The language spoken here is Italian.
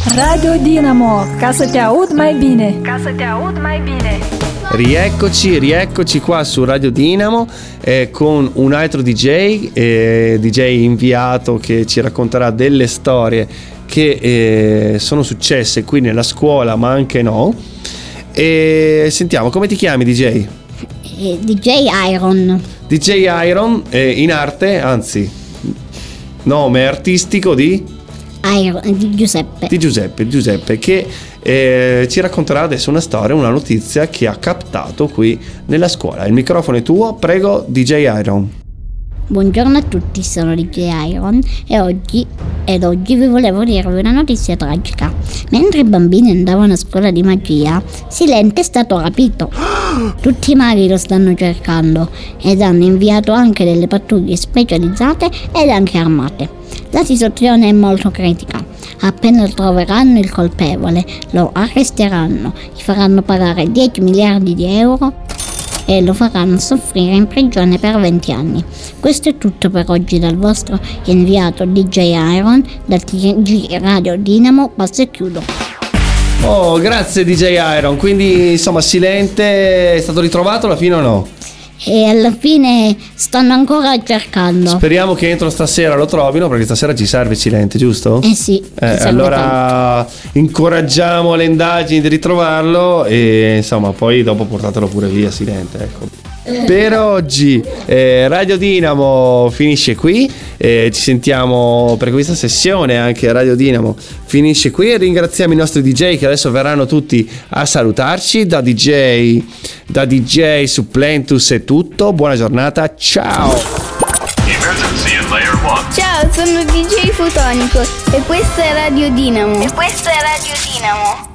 Radio Dinamo, ca să te aud mai bine. Ca să te aud mai bine. Rieccoci qua su Radio Dinamo con un altro DJ inviato che ci racconterà delle storie che sono successe qui nella scuola, ma anche no. E sentiamo, come ti chiami, DJ? DJ Iron. DJ Iron, in arte, anzi, nome artistico di Giuseppe, che ci racconterà adesso una storia, una notizia che ha captato qui nella scuola. Il microfono è tuo, prego, DJ Iron. Buongiorno a tutti, sono DJ Iron e oggi vi volevo dirvi una notizia tragica. Mentre i bambini andavano a scuola di magia, Silente è stato rapito. Tutti i maghi lo stanno cercando ed hanno inviato anche delle pattuglie specializzate ed anche armate. La situazione è molto critica. Appena troveranno il colpevole, lo arresteranno, gli faranno pagare 10 miliardi di euro e lo faranno soffrire in prigione per 20 anni. Questo è tutto per oggi dal vostro inviato DJ Iron, dal TG Radio Dinamo. Passo e chiudo. Oh, grazie DJ Iron. Quindi insomma Silente è stato ritrovato alla fine o no? E alla fine stanno ancora cercando. Speriamo che entro stasera lo trovino, perché stasera ci serve Silente, giusto? Sì. Allora incoraggiamo le indagini di ritrovarlo e insomma poi dopo portatelo pure via Silente, ecco. Per oggi Radio Dinamo finisce qui, ci sentiamo per questa sessione, anche Radio Dinamo finisce qui e ringraziamo i nostri DJ che adesso verranno tutti a salutarci. Da DJ Supplentus è tutto, buona giornata, ciao. Ciao, sono DJ Fotonico e questa è Radio Dinamo.